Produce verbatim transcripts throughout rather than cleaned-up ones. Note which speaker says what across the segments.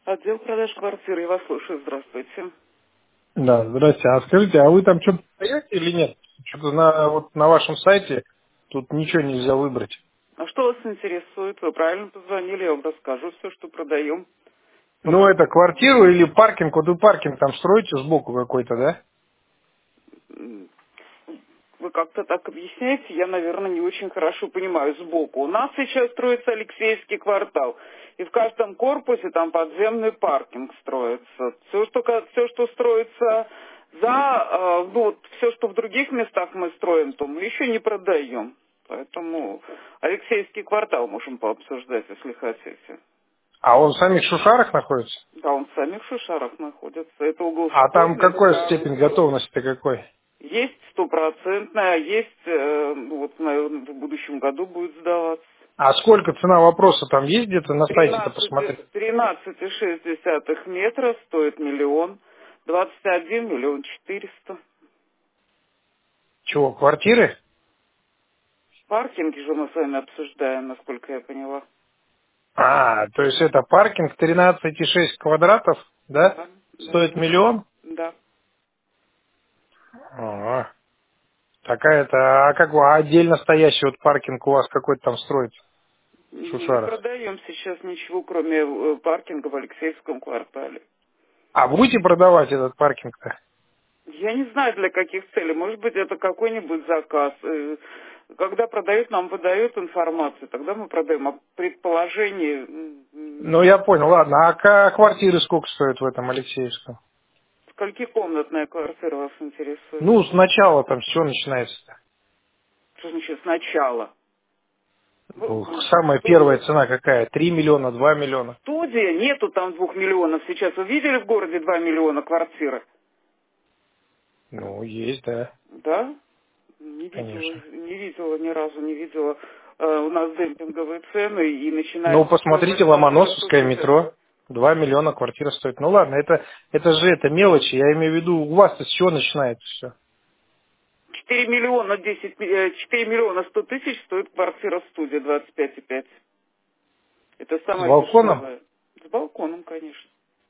Speaker 1: Отдел продаж квартир, я вас слушаю, здравствуйте.
Speaker 2: Да, здрасте. А скажите, а вы там что-то продаете или нет? Что-то на, вот на вашем сайте тут ничего нельзя выбрать.
Speaker 1: А что вас интересует? Вы правильно позвонили, я вам расскажу все, что продаем.
Speaker 2: Ну,
Speaker 1: Пока
Speaker 2: это квартиру или паркинг? Вот вы паркинг там строите сбоку какой-то, да?
Speaker 1: м, вы как-то так объясняете, я, наверное, не очень хорошо понимаю сбоку. У нас сейчас строится Алексеевский квартал, и в каждом корпусе там подземный паркинг строится. Все, что, ка- все, что строится за, э, ну, вот все, что в других местах мы строим, то мы еще не продаем. Поэтому Алексеевский квартал можем пообсуждать, если хотите.
Speaker 2: А он в самих Шушарах находится?
Speaker 1: Да, он в самих Шишарах находится. Это угол
Speaker 2: А там
Speaker 1: Суконный, это
Speaker 2: какой
Speaker 1: второй.
Speaker 2: степень готовности какой?
Speaker 1: Есть стопроцентная, есть, э, ну, вот, наверное, в будущем году будет сдаваться.
Speaker 2: А сколько цена вопроса там есть где-то на сайте-то посмотреть?
Speaker 1: тринадцать и шесть десятых метра стоит миллион, двадцать один миллион четыреста.
Speaker 2: Чего, квартиры?
Speaker 1: Паркинги же мы с вами обсуждаем, насколько я поняла.
Speaker 2: А, то есть это паркинг тринадцать и шесть квадратов, да?
Speaker 1: Да, да,
Speaker 2: Стоит миллион?
Speaker 1: да.
Speaker 2: Ага. Такая-то, а как вы, а отдельно стоящий вот паркинг у вас какой-то там строится в
Speaker 1: Не
Speaker 2: Шушарах?
Speaker 1: продаем сейчас ничего, кроме э, паркинга в Алексеевском квартале.
Speaker 2: А будете продавать этот паркинг-то?
Speaker 1: Я не знаю, для каких целей. Может быть, это какой-нибудь заказ. Э, Когда продают, нам выдают информацию, тогда мы продаем. А предположение... м, м,
Speaker 2: Ну, я понял, ладно. А ка- квартиры сколько стоят в этом Алексеевском?
Speaker 1: Сколькикомнатная квартира вас интересует?
Speaker 2: Ну, сначала там все начинается-то.
Speaker 1: Что значит сначала?
Speaker 2: Ну,
Speaker 1: Ну,
Speaker 2: самая первая
Speaker 1: студия,
Speaker 2: цена какая? Три миллиона, два миллиона?
Speaker 1: студия, нету там двух миллионов сейчас. Вы видели в городе два миллиона квартиры?
Speaker 2: Ну, есть, да,
Speaker 1: Да? Не видела,
Speaker 2: конечно.
Speaker 1: не видела, ни разу не видела. Э, У нас демпинговые цены, и
Speaker 2: Ну,
Speaker 1: начинается
Speaker 2: посмотрите,
Speaker 1: стоимость квартиры сто
Speaker 2: Ломоносовское
Speaker 1: шестьдесят.
Speaker 2: метро. Два миллиона квартира стоит. Ну, ладно, это, это же это мелочи. Я имею в виду, у вас-то с чего начинается все?
Speaker 1: Четыре миллиона десять, э, четыре миллиона сто тысяч стоит квартира студия двадцать пять и пять. Это
Speaker 2: С
Speaker 1: самая
Speaker 2: балконом?
Speaker 1: дешевая. С балконом, конечно.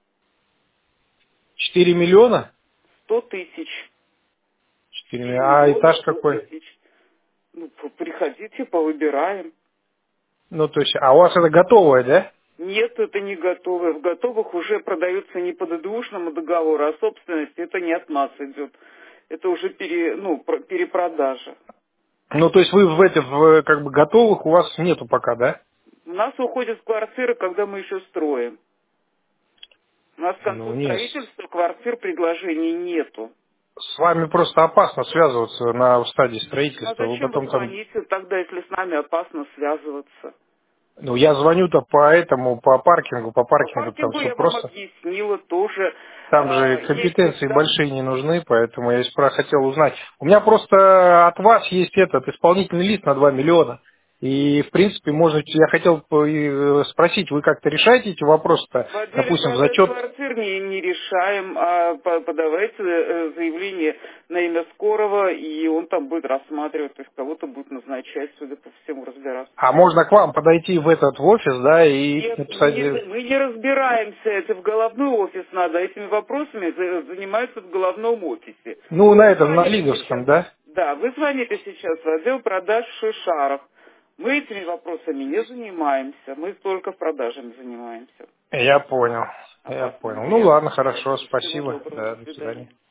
Speaker 2: Четыре миллиона?
Speaker 1: Сто тысяч.
Speaker 2: Четыре
Speaker 1: Четыре
Speaker 2: миллиона. А
Speaker 1: миллиона
Speaker 2: этаж
Speaker 1: сто
Speaker 2: какой?
Speaker 1: тысяч. Ну, п- приходите, повыбираем.
Speaker 2: Ну, то есть, а у вас это готовое, да?
Speaker 1: Нет, это не готовое. В готовых уже продаются не по ДДУшному договору, а собственность. Это не от нас идет. Это уже пере, ну, про- перепродажа.
Speaker 2: Ну, то есть вы в этих, в, как бы, готовых у вас нету пока, да?
Speaker 1: У нас уходят квартиры, когда мы еще строим. У нас к
Speaker 2: Ну,
Speaker 1: концу
Speaker 2: нет.
Speaker 1: строительства квартир предложений нету.
Speaker 2: С вами просто опасно связываться на стадии
Speaker 1: Ну, а
Speaker 2: строительства. Вы
Speaker 1: зачем вы
Speaker 2: потом там...
Speaker 1: звоните тогда, если с нами опасно связываться?
Speaker 2: Ну, я звоню-то по этому, по паркингу, по
Speaker 1: По
Speaker 2: паркингу там
Speaker 1: паркингу
Speaker 2: все
Speaker 1: я вам
Speaker 2: просто.
Speaker 1: объяснила тоже.
Speaker 2: Там же
Speaker 1: А, если
Speaker 2: компетенции
Speaker 1: да,
Speaker 2: большие не нужны, поэтому я и спра- хотел узнать. У меня просто от вас есть этот исполнительный лист на два миллиона. И, в принципе, можете, я хотел бы, э, спросить, вы как-то решаете эти вопросы-то,
Speaker 1: в отделе
Speaker 2: допустим,
Speaker 1: продаж
Speaker 2: зачет.
Speaker 1: квартир не, не решаем, а по- подавайте э, заявление на имя Скорого, и он там будет рассматривать, то есть кого-то будет назначать, судя по всему, разбираться.
Speaker 2: А можно к вам подойти в этот в офис, да, и
Speaker 1: Нет, мы
Speaker 2: написать.
Speaker 1: не,
Speaker 2: э,
Speaker 1: за- мы не разбираемся, это в головной офис надо, этими вопросами за- занимаются в головном офисе.
Speaker 2: Ну, на
Speaker 1: Вы
Speaker 2: этом, на
Speaker 1: звоните сейчас,
Speaker 2: Лиговском, да?
Speaker 1: да, вы звоните сейчас в отдел продаж в Шишарах. Мы этими вопросами не занимаемся, мы только продажами занимаемся.
Speaker 2: Я понял. Я
Speaker 1: Опасно,
Speaker 2: понял. Ну
Speaker 1: неприятно
Speaker 2: ладно, хорошо,
Speaker 1: связываться. Всего
Speaker 2: спасибо.
Speaker 1: доброго, до
Speaker 2: Да, до
Speaker 1: свидания.
Speaker 2: свидания.